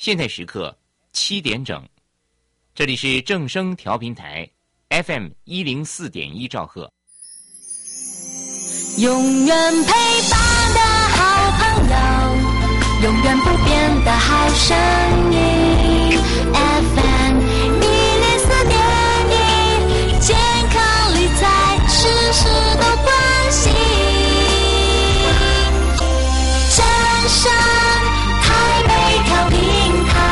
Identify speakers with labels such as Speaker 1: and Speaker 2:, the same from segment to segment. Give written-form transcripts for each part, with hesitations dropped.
Speaker 1: 现在时刻7点整，这里是正声调频台 FM 104.1兆赫。
Speaker 2: 永远陪伴的好朋友，永远不变的好声音 FM 104.1，健康理财事事都关心，正声台北调频台。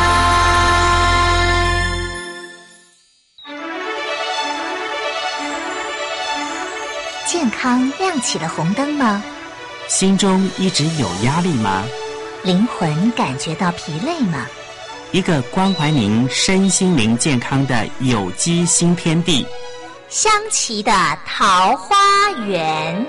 Speaker 3: 健康亮起了红灯吗？
Speaker 4: 心中一直有压力吗？
Speaker 3: 灵魂感觉到疲累吗？
Speaker 4: 一个关怀您身心灵健康的有机新天地，
Speaker 3: 香琪的桃花源。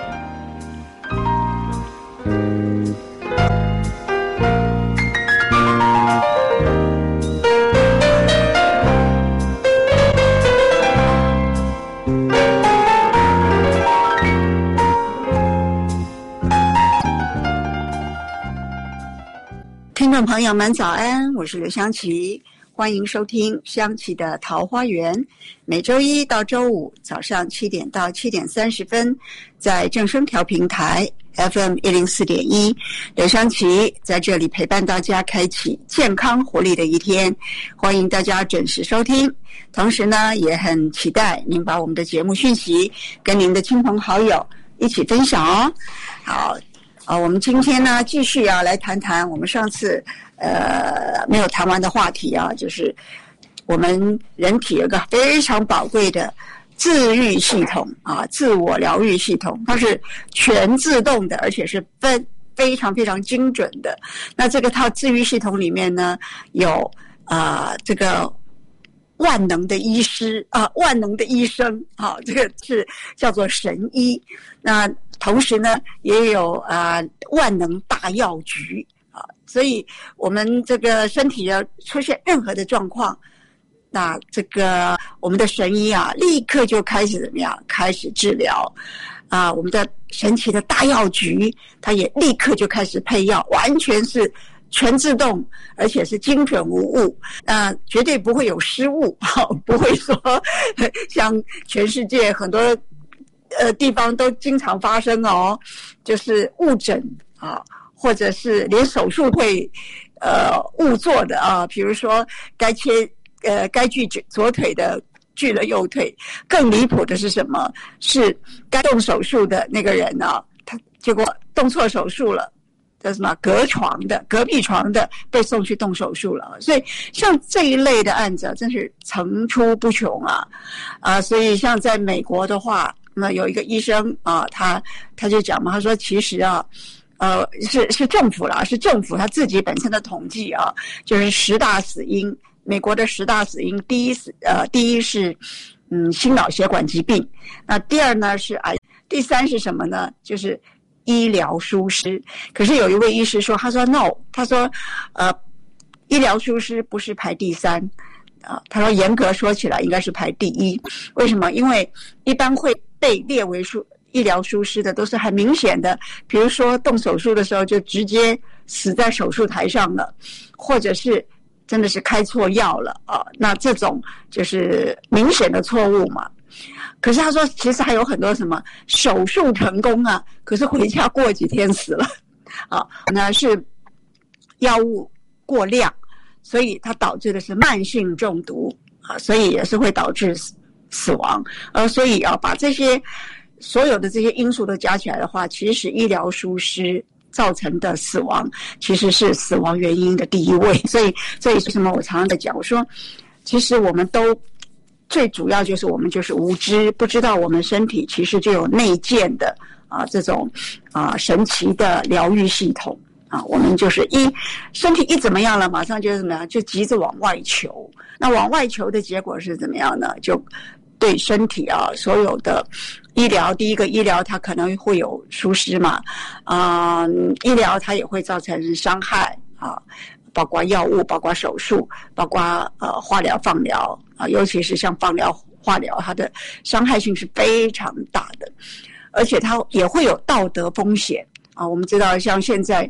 Speaker 5: 听众朋友们早安，我是刘香琪，欢迎收听香琪的桃花源，每周一到周五早上7点到7点30分，在正声调频台 FM 104.1，刘香琪在这里陪伴大家开启健康活力的一天，欢迎大家准时收听，同时呢也很期待您把我们的节目讯息跟您的亲朋好友一起分享哦。好，我们今天呢继续要来谈谈我们上次没有谈完的话题啊，就是我们人体有个非常宝贵的自愈系统啊，自我疗愈系统，它是全自动的，而且是非常非常精准的。那这个套自愈系统里面呢，有这个万能的医师啊，万能的医生啊，这个是叫做神医。那同时呢，也有万能大药局啊，所以我们这个身体要出现任何的状况，那这个我们的神医啊，立刻就开始怎么样？开始治疗啊！我们的神奇的大药局，它也立刻就开始配药，完全是全自动，而且是精准无误，绝对不会有失误，不会说像全世界很多地方都经常发生哦，就是误诊啊，或者是连手术会误做的啊，比如说该锯左腿的锯了右腿，更离谱的是什么？是该动手术的那个人啊，他结果动错手术了。叫什么隔壁床的被送去动手术了，所以像这一类的案子真是层出不穷啊！所以像在美国的话，那有一个医生啊，他就讲嘛，他说其实啊，是政府啦，是政府他自己本身的统计啊，就是10大死因，美国的10大死因，第一是心脑血管疾病，那第二呢是癌，第三是什么呢？就是医疗疏失。可是有一位医师说，他说 no， 他说医疗疏失不是排第3啊，他说严格说起来应该是排第1。为什么？因为一般会被列为医疗疏失的都是很明显的，比如说动手术的时候就直接死在手术台上了，或者是真的是开错药了啊，那这种就是明显的错误嘛。可是他说其实还有很多什么手术成功啊，可是回家过几天死了啊，那是药物过量，所以它导致的是慢性中毒啊，所以也是会导致死亡。所以要把这些所有的这些因素都加起来的话，其实医疗疏失造成的死亡其实是死亡原因的第1位。所以为什么我常常在讲，我说其实我们都最主要就是我们就是无知，不知道我们身体其实就有内建的这种神奇的疗愈系统啊。我们就是身体一怎么样了，马上就怎么样，就急着往外求。那往外求的结果是怎么样呢？就对身体所有的医疗，第一个医疗它可能会有疏失嘛，医疗它也会造成伤害啊。包括药物，包括手术，包括化疗、放疗啊，尤其是像放疗、化疗，它的伤害性是非常大的，而且它也会有道德风险啊。我们知道，像现在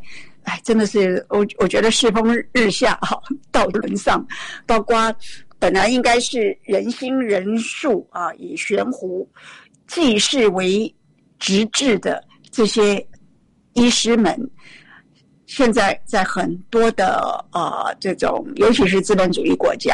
Speaker 5: 真的是我觉得世风日下啊，道伦丧，包括本来应该是人心仁术啊，以悬壶济世为直至的这些医师们，现在在很多的这种尤其是资本主义国家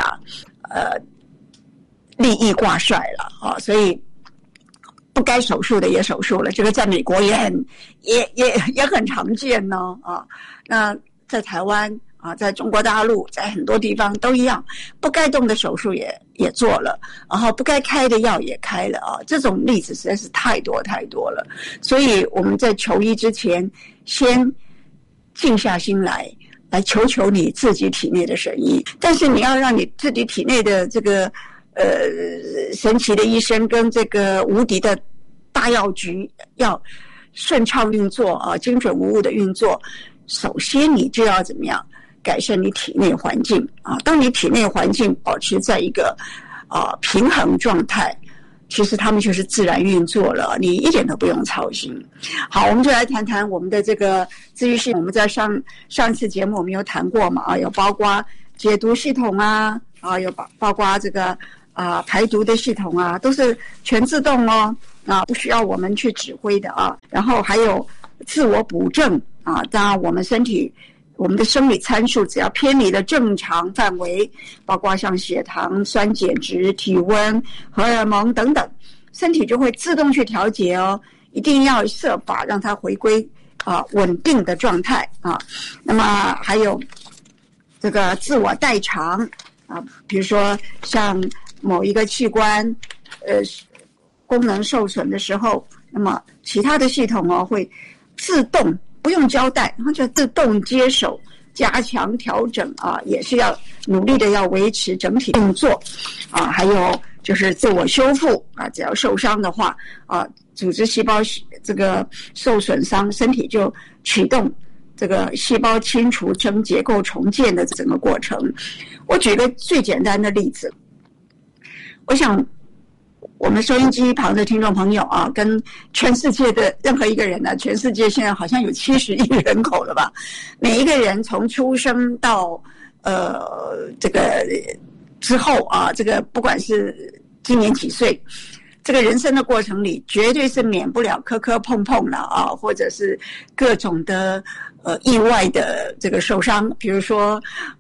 Speaker 5: 利益挂帅了啊，所以不该手术的也手术了，这个在美国也很常见呢啊。那在台湾啊，在中国大陆，在很多地方都一样，不该动的手术也做了，然后不该开的药也开了啊。这种例子实在是太多太多了，所以我们在求医之前，先静下心来求求你自己体内的神医，但是你要让你自己体内的这个神奇的医生跟这个无敌的大药局要顺畅运作啊，精准无误的运作，首先你就要怎么样改善你体内环境啊？当你体内环境保持在一个平衡状态，其实他们就是自然运作了，你一点都不用操心。好，我们就来谈谈我们的这个自愈系统。我们在上次节目我们有谈过嘛啊，有包括解毒系统啊，有包括这个排毒的系统啊，都是全自动哦啊，不需要我们去指挥的啊。然后还有自我补正啊，当然我们的生理参数只要偏离了正常范围，包括像血糖、酸碱值、体温、荷尔蒙等等，身体就会自动去调节哦。一定要设法让它回归稳定的状态啊。那么还有这个自我代偿啊，比如说像某一个器官功能受损的时候，那么其他的系统会自动不用交代，然后就自动接手加强调整啊，也是要努力的要维持整体动作啊。还有就是自我修复啊，只要受伤的话啊，组织细胞这个受损伤，身体就启动这个细胞清除生结构重建的整个过程。我举个最简单的例子，我想我们收音机旁的听众朋友啊，跟全世界的任何一个人呢，全世界现在好像有70亿人口了吧？每一个人从出生到这个之后啊，这个不管是今年几岁，这个人生的过程里，绝对是免不了磕磕碰碰了啊，或者是各种的意外的这个受伤，比如说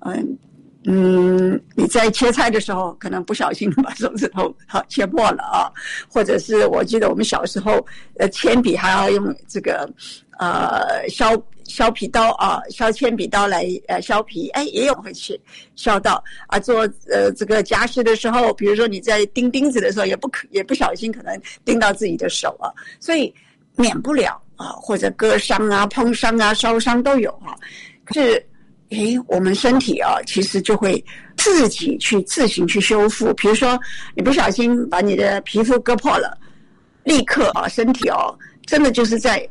Speaker 5: 你在切菜的时候可能不小心把手指头切破了啊，或者是我记得我们小时候铅笔还要用这个削皮刀啊，削铅笔刀来削皮，也有会削到啊。做这个夹食的时候，比如说你在钉钉子的时候，也不小心可能钉到自己的手啊，所以免不了啊，或者割伤啊、碰伤啊、烧伤都有啊。可是我们身体啊，其实就会自行去修复。比如说你不小心把你的皮肤割破了，立刻啊，身体真的就是在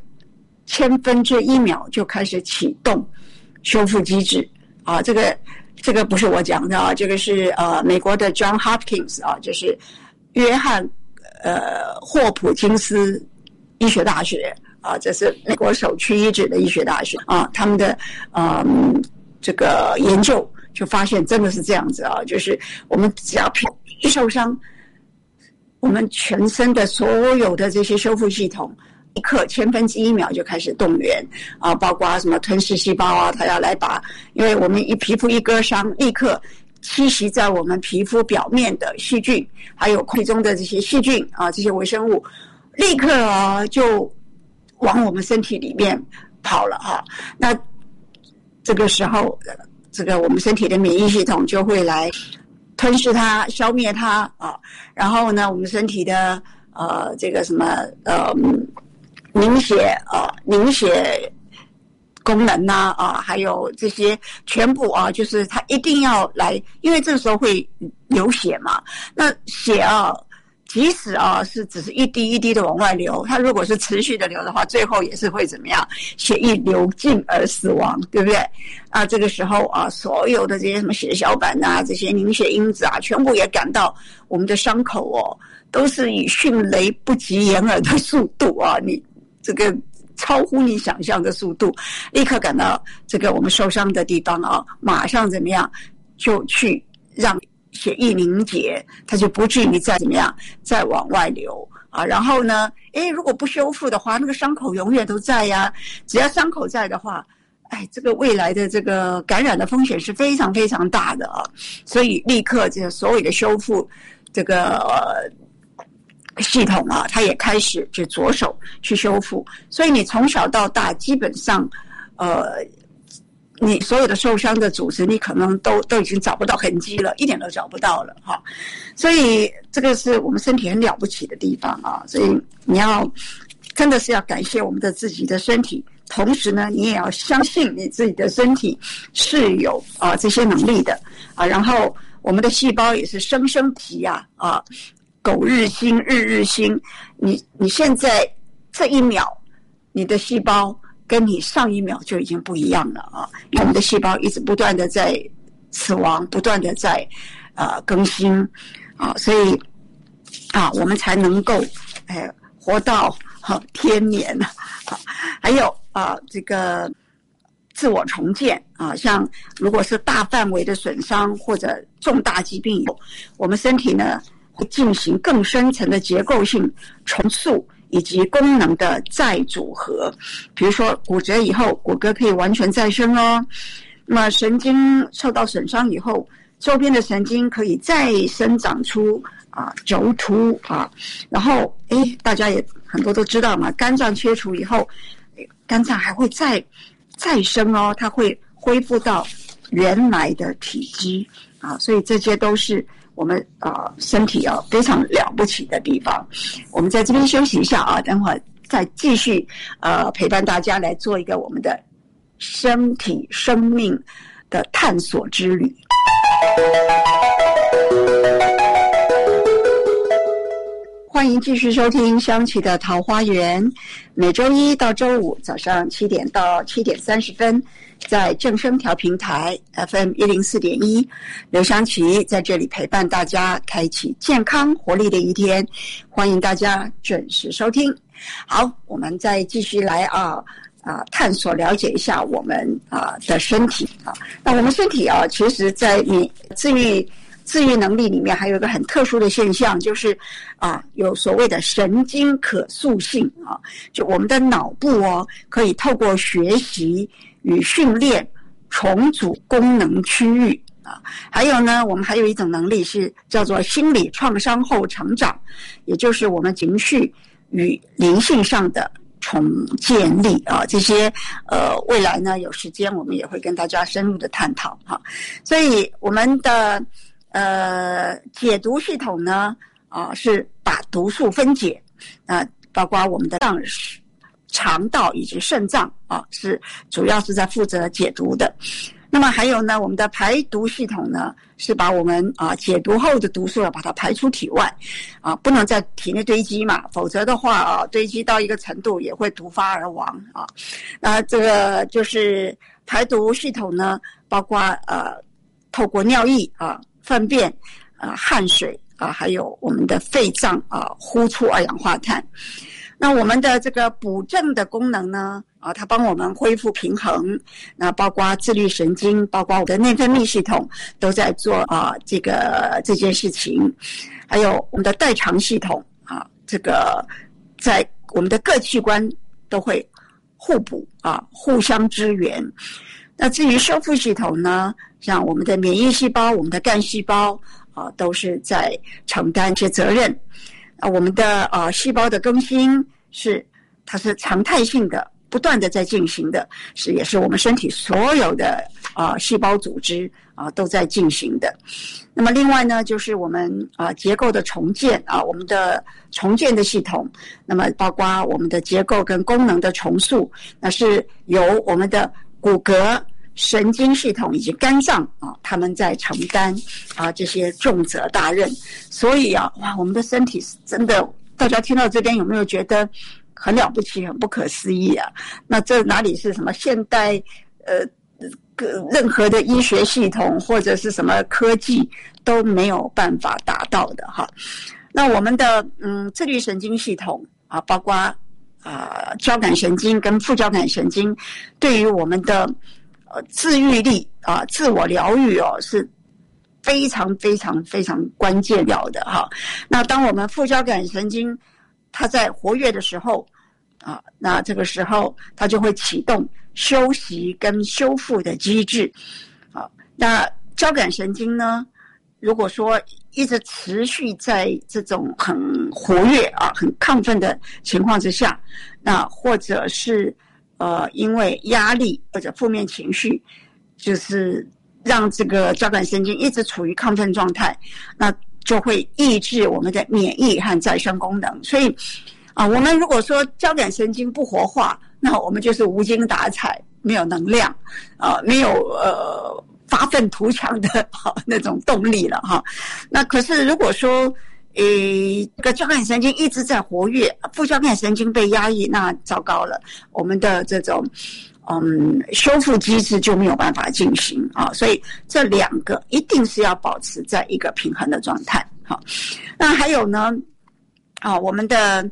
Speaker 5: 1/1000秒就开始启动修复机制啊。这个不是我讲的啊，这个是美国的 John Hopkins 啊，就是约翰霍普金斯医学大学啊，这是美国首屈一指的医学大学啊，他们的这个研究就发现真的是这样子啊，就是我们只要一受伤，我们全身的所有的这些修复系统立刻1/1000秒就开始动员啊，包括什么吞噬细胞啊，它要来因为我们皮肤一割伤，立刻栖息在我们皮肤表面的细菌，还有空气中的这些细菌啊，这些微生物，立刻就往我们身体里面跑了哈。那这个时候，这个我们身体的免疫系统就会来吞噬它、消灭它啊。然后呢，我们身体的这个什么凝血功能啊，还有这些全部啊，就是它一定要来，因为这个时候会流血嘛。那血即使是只是一滴一滴的往外流，它如果是持续的流的话，最后也是会怎么样？血液流尽而死亡，对不对？啊，这个时候所有的这些什么血小板啊，这些凝血因子啊，全部也赶到我们的伤口都是以迅雷不及掩耳的速度啊，你这个超乎你想象的速度，立刻赶到这个我们受伤的地方啊，马上怎么样就去让血液凝结，它就不至于再怎么样再往外流啊。然后呢，如果不修复的话，那个伤口永远都在呀。只要伤口在的话，这个未来的这个感染的风险是非常非常大的啊。所以立刻这个所谓的修复这个系统啊，它也开始就着手去修复。所以你从小到大基本上你所有的受伤的组织你可能都已经找不到痕迹了，一点都找不到了哈。所以这个是我们身体很了不起的地方啊。所以你要真的是要感谢我们的自己的身体，同时呢你也要相信你自己的身体是有这些能力的啊。然后我们的细胞也是生生皮啊，苟日新，日日新。你现在这一秒你的细胞跟你上一秒就已经不一样了啊！因为我们的细胞一直不断的在死亡，不断的在更新啊，所以我们才能够活到天年啊。还有这个自我重建啊，像如果是大范围的损伤或者重大疾病以后，我们身体呢会进行更深层的结构性重塑以及功能的再组合。比如说骨折以后，骨骼可以完全再生哦。那么神经受到损伤以后，周边的神经可以再生长出轴突啊。然后大家也很多都知道嘛，肝脏切除以后，肝脏还会再生哦，它会恢复到原来的体积啊。所以这些都是我们身体非常了不起的地方。我们在这边休息一下啊，等会儿再继续陪伴大家来做一个我们的身体生命的探索之旅。欢迎继续收听香琪的桃花源，每周一到周五早上7点到7点30分，在正声调频台 FM 104.1，刘香琪在这里陪伴大家，开启健康活力的一天，欢迎大家准时收听。好，我们再继续来探索了解一下我们的身体啊。那我们身体其实在你自愈能力里面还有一个很特殊的现象，就是有所谓的神经可塑性啊，就我们的脑部可以透过学习与训练重组功能区域啊。还有呢，我们还有一种能力是叫做心理创伤后成长，也就是我们情绪与灵性上的重建力啊。这些未来呢有时间我们也会跟大家深入的探讨哈。所以我们的解毒系统呢是把毒素分解包括我们的肠道以及肾脏是主要是在负责解毒的。那么还有呢，我们的排毒系统呢是把我们解毒后的毒素要把它排出体外不能在体内堆积嘛，否则的话堆积到一个程度也会毒发而亡那这个就是排毒系统呢，包括透过尿液粪便汗水还有我们的肺脏呼出二氧化碳。那我们的这个补正的功能呢它帮我们恢复平衡，那包括自律神经，包括我的内分泌系统都在做这件事情。还有我们的代偿系统这个在我们的各器官都会互补互相支援。那至于修复系统呢，像我们的免疫细胞，我们的干细胞都是在承担一些责任。我们的细胞的更新它是常态性的，不断的在进行的，也是我们身体所有的细胞组织都在进行的。那么另外呢，就是我们结构的重建我们的重建的系统，那么包括我们的结构跟功能的重塑，那是由我们的骨骼、神经系统以及肝脏他们在承担这些重责大任。所以哇，我们的身体真的，大家听到这边有没有觉得很了不起，很不可思议啊？那这哪里是什么现代任何的医学系统或者是什么科技都没有办法达到的哈。那我们的自律神经系统包括交感神经跟副交感神经对于我们的自愈力自我疗愈是非常非常非常关键要的哈。那当我们副交感神经它在活跃的时候那这个时候它就会启动休息跟修复的机制那交感神经呢，如果说一直持续在这种很活跃很亢奋的情况之下，那或者是因为压力或者负面情绪，就是让这个交感神经一直处于亢奋状态，那就会抑制我们的免疫和再生功能。所以我们如果说交感神经不活化，那我们就是无精打采，没有能量没有发愤图强的那种动力了哈。那可是如果说这个交感神经一直在活跃，副交感神经被压抑，那糟糕了，我们的这种修复机制就没有办法进行所以这两个一定是要保持在一个平衡的状态那还有呢我们的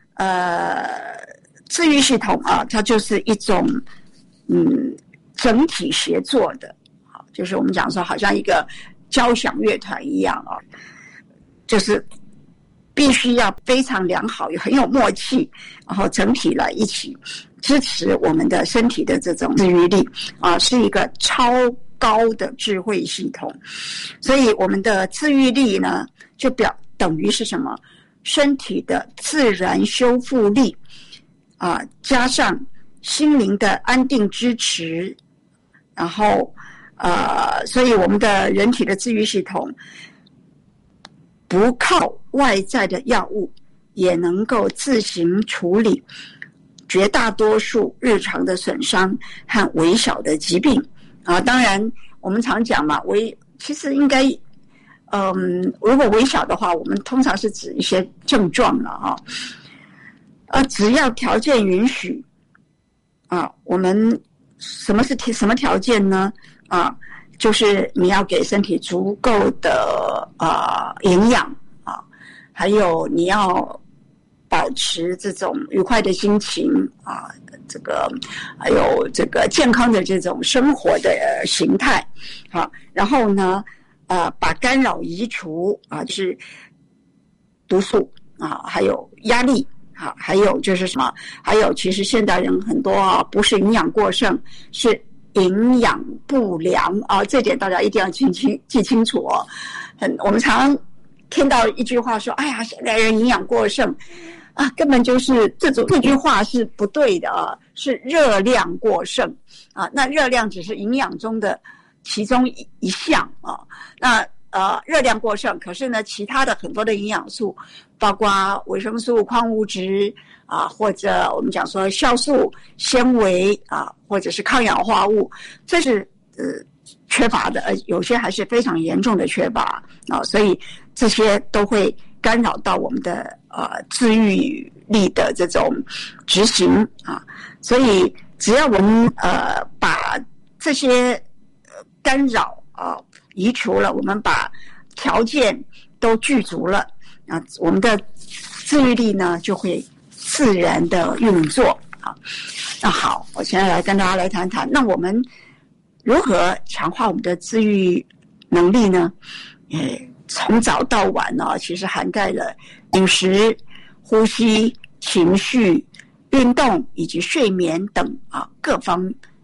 Speaker 5: 治愈系统它就是一种整体协作的就是我们讲说好像一个交响乐团一样就是必须要非常良好，很有默契，然后整体来一起支持我们的身体的这种治愈力是一个超高的智慧系统。所以我们的治愈力呢，就等于是什么？身体的自然修复力加上心灵的安定支持，然后所以我们的人体的治愈系统不靠外在的药物，也能够自行处理绝大多数日常的损伤和微小的疾病当然我们常讲嘛，其实应该如果微小的话，我们通常是指一些症状了只要条件允许我们什么条件呢就是你要给身体足够的营养还有你要保持这种愉快的心情这个还有这个健康的这种生活的形态然后呢把干扰移除就是毒素还有压力还有就是什么？还有其实现代人很多不是营养过剩，是营养不良这点大家一定要记清楚我们常常听到一句话说：“哎呀，现代人营养过剩根本就是这句话是不对的是热量过剩那热量只是营养中的其中一项那热量过剩，可是呢，其他的很多的营养素，包括维生素、矿物质或者我们讲说酵素、纤维或者是抗氧化物，这是缺乏的，有些还是非常严重的缺乏所以这些都会干扰到我们的治愈力的这种执行所以只要我们把这些干扰移除了，我们把条件都具足了我们的治愈力呢就会自然的运作那好，我现在来跟大家来谈谈，那我们如何强化我们的治愈能力呢？从早到晚其实涵盖了饮食、呼吸、情绪、运动以及睡眠等各方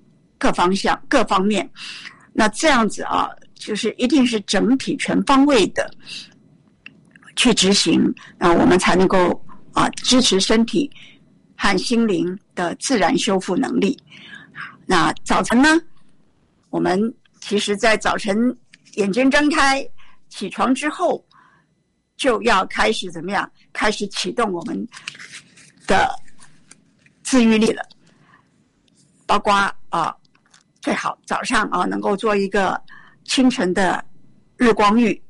Speaker 5: 面。那这样子就是一定是整体全方位的去执行我们才能够支持身体和心灵的自然修复能力。那早晨呢，我们其实在早晨眼睛睁开起床之后，就要开始怎么样？开始启动我们的治愈力了，包括最好早上能够做一个清晨的日光浴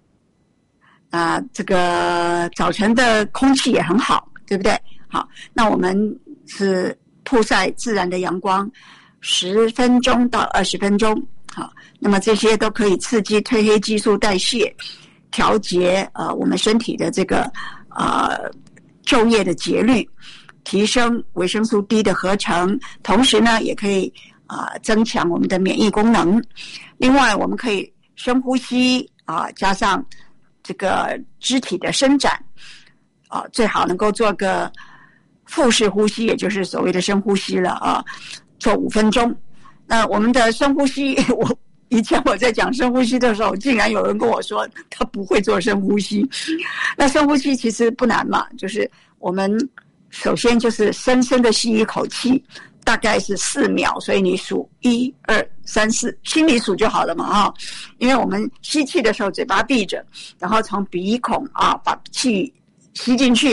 Speaker 5: 这个早晨的空气也很好，对不对？好，那我们是曝晒自然的阳光10分钟到20分钟好，那么这些都可以刺激褪黑激素代谢，调节我们身体的这个昼夜的节律。 提升维生素 D 的合成，同时呢也可以增强我们的免疫功能。另外我们可以深呼吸加上这个肢体的伸展最好能够做个腹式呼吸，也就是所谓的深呼吸了做5分钟。那我们的深呼吸，以前我在讲深呼吸的时候，竟然有人跟我说他不会做深呼吸。那深呼吸其实不难嘛，就是我们首先就是深深的吸一口气，大概是4秒，所以你数1、2、3、4，心里数就好了嘛因为我们吸气的时候嘴巴闭着，然后从鼻孔把气吸进去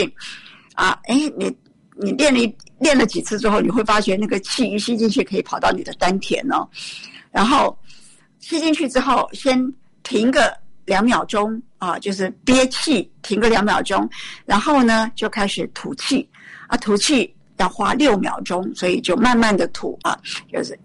Speaker 5: 你练了几次之后，你会发觉那个气一吸进去可以跑到你的丹田然后吸进去之后先停个2秒钟就是憋气停个2秒钟，然后呢就开始吐气吐气要花6秒钟，所以就慢慢的吐就是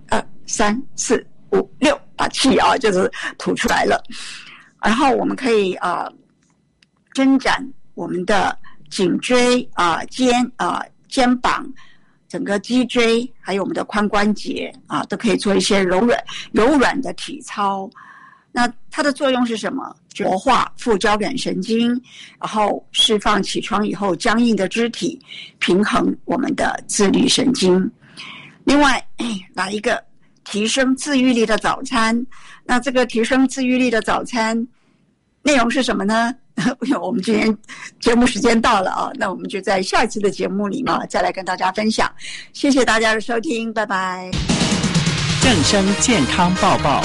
Speaker 5: 1、2、3、4、5、6，把气就是吐出来了。然后我们可以伸展我们的颈椎肩膀，整个脊椎，还有我们的髋关节都可以做一些柔软的体操。那它的作用是什么？活化副交感神经，然后释放起床以后僵硬的肢体，平衡我们的自律神经。另外来一个提升自愈力的早餐。那这个提升自愈力的早餐内容是什么呢？我们今天节目时间到了那我们就在下一次的节目里再来跟大家分享。谢谢大家的收听，拜拜。
Speaker 4: 正声健康报报。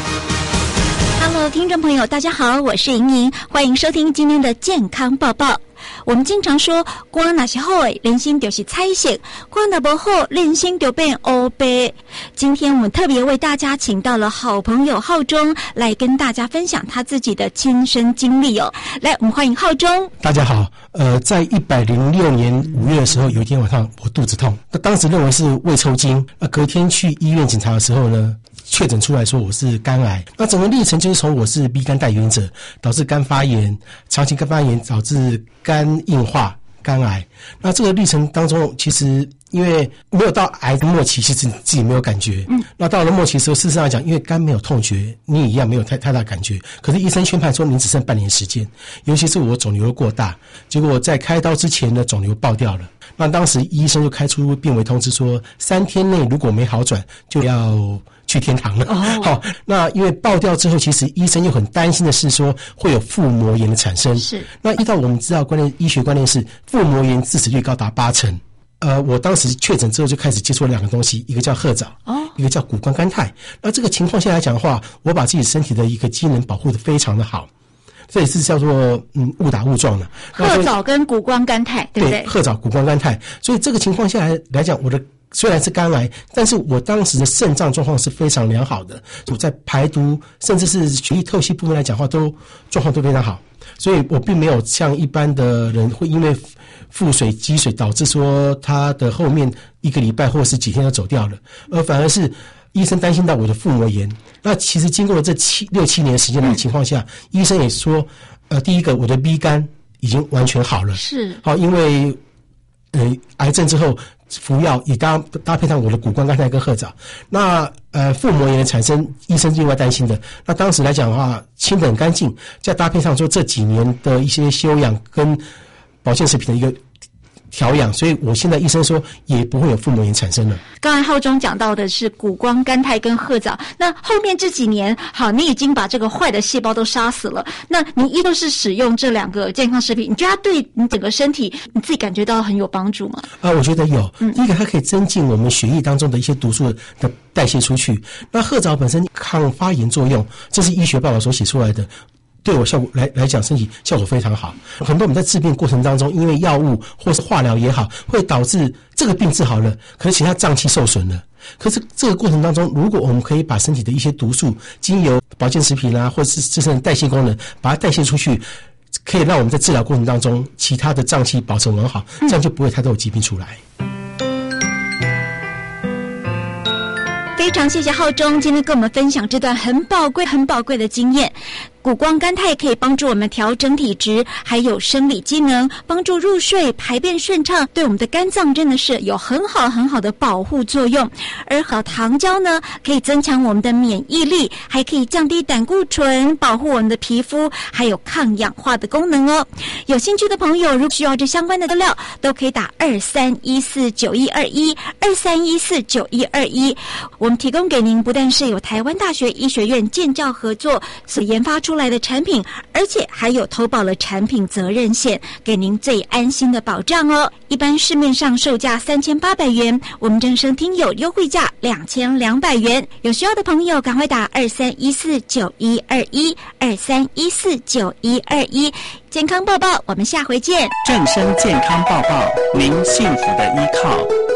Speaker 6: Hello， 听众朋友，大家好，我是莹莹，欢迎收听今天的健康报报。我们经常说，肝若是好的，人生就是彩色；肝若不好，人生就变黑白。今天我们特别为大家请到了好朋友浩中来跟大家分享他自己的亲身经历来，我们欢迎浩中。
Speaker 7: 大家好，在106年5月的时候，有一天晚上我肚子痛，那当时认为是胃抽筋，隔天去医院检查的时候呢，确诊出来说我是肝癌。那整个历程就是从我是 B 肝带原者，导致肝发炎，长期肝发炎导致肝硬化、肝癌。那这个历程当中，其实因为没有到癌的末期，其实自己没有感觉。那到了末期的时候，事实上来讲，因为肝没有痛觉，你也一样没有太大感觉。可是医生宣判说你只剩半年时间，尤其是我肿瘤过大，结果在开刀之前呢，肿瘤爆掉了。那当时医生就开出病危通知说，3天内如果没好转，就要去天堂了。好，那因为爆掉之后，其实医生又很担心的是说会有腹膜炎的产生。是。那依照我们知道医学观念是腹膜炎致死率高达80%。我当时确诊之后就开始接触了2个东西，一个叫褐藻，一个叫谷胱甘肽。那这个情况下来讲的话，我把自己身体的一个机能保护得非常的好。这也是叫做误打误撞的。
Speaker 6: 褐藻跟谷胱甘肽，对不对？
Speaker 7: 褐藻、谷胱甘肽。所以这个情况下来讲，我的虽然是肝癌，但是我当时的肾脏状况是非常良好的，我在排毒甚至是血液透析部分来讲的话，状况都非常好。所以我并没有像一般的人会因为腹水积水导致说他的后面1个礼拜或是几天就走掉了，而反而是医生担心到我的腹膜炎。那其实经过了这6、7年时间的情况下，医生也说第一个我的 B 肝已经完全好了，是好，因为癌症之后服药也搭配上我的谷胱甘肽跟褐藻。那腹膜炎的产生，医生另外担心的。那当时来讲的话，清得很干净，再搭配上说这几年的一些休养跟保健食品的一个调养，所以我现在医生说也不会有腹膜炎产生了。
Speaker 6: 刚才浩中讲到的是谷胱甘肽跟褐藻，那后面这几年，好，你已经把这个坏的细胞都杀死了，那你依旧是使用这2个健康食品，你觉得它对你整个身体你自己感觉到很有帮助吗？
Speaker 7: 我觉得有。第一个，它可以增进我们血液当中的一些毒素的代谢出去。那褐藻本身抗发炎作用，这是医学报道所写出来的。对我效果来讲，身体效果非常好。很多我们在治病过程当中，因为药物或是化疗也好，会导致这个病治好了，可是其他脏器受损了。可是这个过程当中，如果我们可以把身体的一些毒素经由保健食品或是自身的代谢功能把它代谢出去，可以让我们在治疗过程当中其他的脏器保持完好，这样就不会太多的疾病出来。
Speaker 6: 非常谢谢浩中今天跟我们分享这段很宝贵的经验。 谷胱甘肽可以帮助我们调整体质，还有生理机能，帮助入睡、排便顺畅，对我们的肝脏真的是有很好的保护作用。而好糖胶呢，可以增强我们的免疫力，还可以降低胆固醇，保护我们的皮肤，还有抗氧化的功能哦。有兴趣的朋友，如果需要这相关的资料，都可以打23149121，23149121。我们提供给您不但是有台湾大学医学院建教合作所研发出来的产品，而且还有投保了产品责任险，给您最安心的保障哦。一般市面上售价3800元，我们正声听友优惠价2200元。有需要的朋友赶快打23149121，23149121。健康报报，我们下回见。
Speaker 4: 正声健康报报，您幸福的依靠。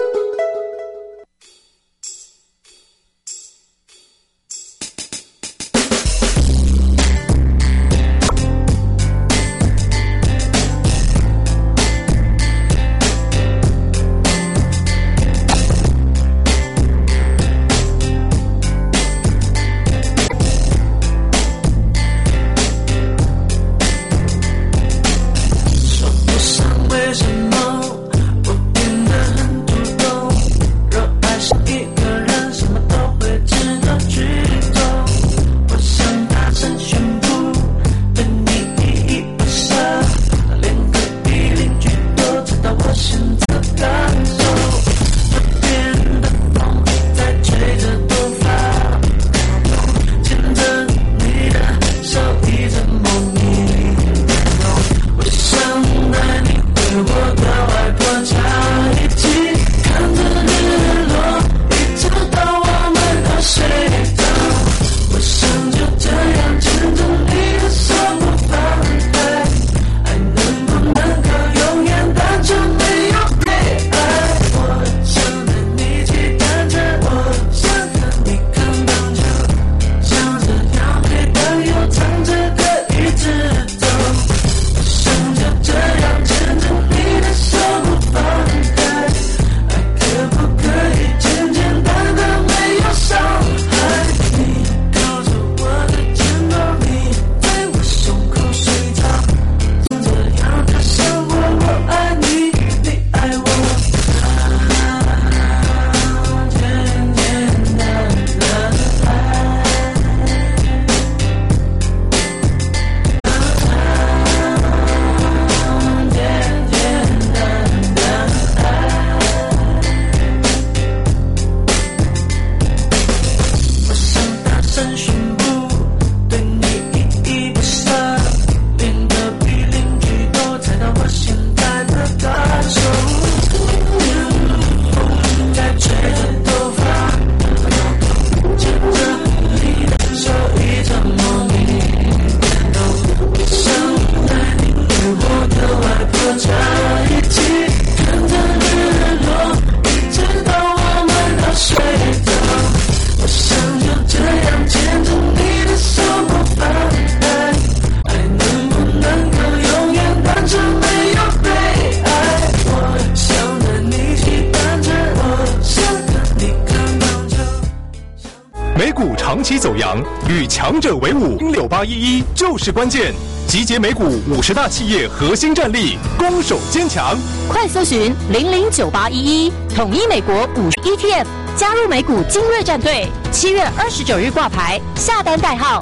Speaker 8: 长期走阳，与强者为伍，6811就是关键。集结美股50大企业核心战力，攻守坚强。
Speaker 9: 快搜寻009811，统一美国50 ETF， 加入美股精锐战队。7月29日挂牌，下单代号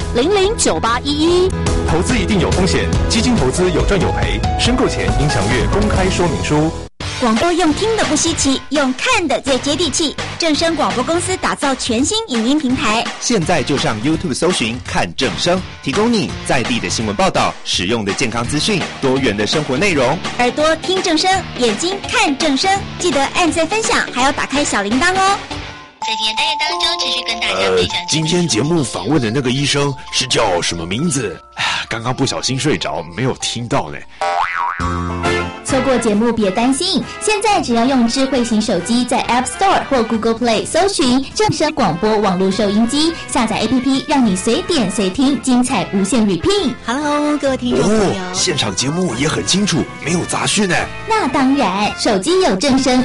Speaker 9: 009811。
Speaker 8: 投资一定有风险，基金投资有赚有赔，申购前应详阅公开说明书。
Speaker 6: 广播用听的不稀奇，用看的最接地气。正声广播公司打造全新影音平台，
Speaker 10: 现在就上 YouTube 搜寻看正声，提供你在地的新闻报道、实用的健康资讯、多元的生活内容。
Speaker 6: 耳朵听正声，眼睛看正声，记得按赞分享，还要打开小铃铛哦。
Speaker 11: 在今天单元当中，持续跟大家分享。
Speaker 12: 今天节目访问的那个医生是叫什么名字？刚刚不小心睡着，没有听到呢。
Speaker 13: 错过节目别担心，现在只要用智慧型手机在 App Store 或 Google Play 搜寻正声广播网络收音机，下载 APP， 让你随点随听，精彩无限 repeat。
Speaker 6: Hello， 各位听众朋友，
Speaker 12: 现场节目也很清楚，没有杂讯呢。
Speaker 13: 那当然，手机有正声